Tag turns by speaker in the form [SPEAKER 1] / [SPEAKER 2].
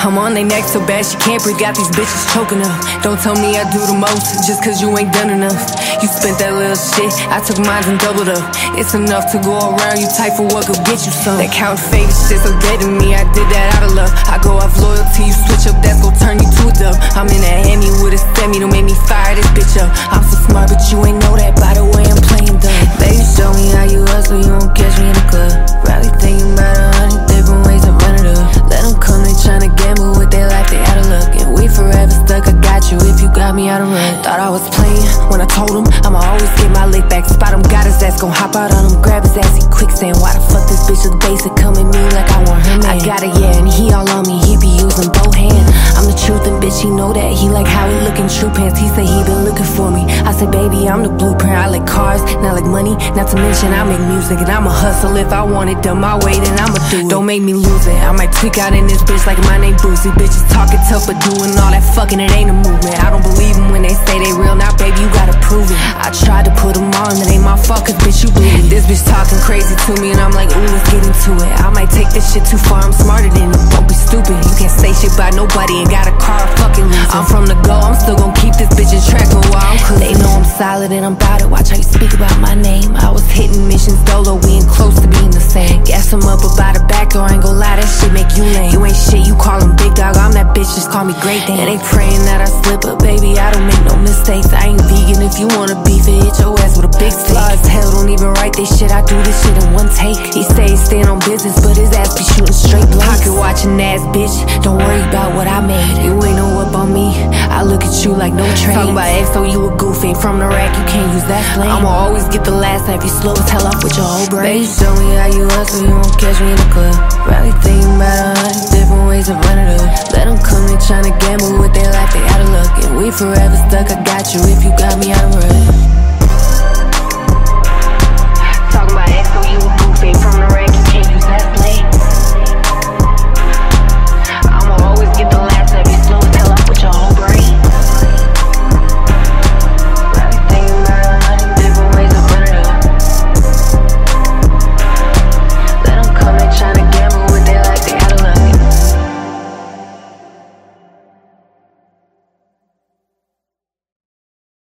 [SPEAKER 1] I'm on they neck so bad she can't breathe, got these bitches choking up. Don't tell me I do the most, just cause you ain't done enough. You spent that little shit, I took mine and doubled up. It's enough to go around, you type for what could get you some. That count fake shit so dead to me, I did that out of love. I go off loyalty, you switch up, that's gon' turn you to a dub. I'm in that Hemi with a semi, don't make me fire this bitch up. I'm so smart but you ain't know that by the way I'm playing dumb. Baby, show me how you hustle, you won't catch me in the club. Probably thinking about 100 different ways to run it up. Let them come, they tryna gamble with their life, they out of luck. And we forever stuck, I got you if you got me out of run. Thought I was playing when I told him I'ma always get my lick back. Spot him, got his ass, gon' hop out on him, grab his ass, he quicksand. Why the fuck this bitch look basic, come at me like I want her man? I got it, yeah, and he all on me, he be using both hands. I'm the truth and bitch, he know that. He like how he looking true pants, he say he been looking for me. I said, baby, I'm the blueprint, I like cars, not like money. Not to mention I make music and I'ma hustle. If I want it done my way, then I'ma do it. Don't make me lose it, I might tweak out in this bitch like my name Boosie. Bitches talking tough but doing all that fucking, it ain't a movement. I don't believe them when they say they real, now baby you gotta prove it. I tried to put them on, it ain't my fault cause bitch you bleed. This bitch talking crazy to me and I'm like, ooh, let's get into it. I might take this shit too far, I'm smarter than you, don't be stupid. You can't say shit about nobody and got a car fucking loser. I'm from the go, I'm still gon' keep this bitch in track while I'm cruising. They know I'm solid and I'm bout it, watch how you speak about my name. I was hitting missions dolo, we ain't close to being the same. Gas him up about the back door, I ain't gon' lie, that shit make you lame. You ain't shit, you call him big dog, I'm that bitch, just call me Great Dane. And they praying that I slip up, baby, I don't make no mistakes. I ain't vegan, if you wanna beef it, hit your ass with a big stick. Flaw as hell, don't even write this shit, I do this shit in one take. He say he's staying on business, but his ass be shooting straight blanks. Pocket watching ass bitch, don't worry about what I made. You ain't know up on me, I look at you like no trade. Talk about XO, you a goof, ain't from the rack, you can't use that slang. I'ma always get the last laugh, you slow as hell off with your whole brain. Baby, show me how you hustle, you won't catch me in the club. Probably thinking about 100 different ways to run it up. Let them come, they tryna gamble with their life, they out of luck. And we forever stuck, I got you if you got me out of run.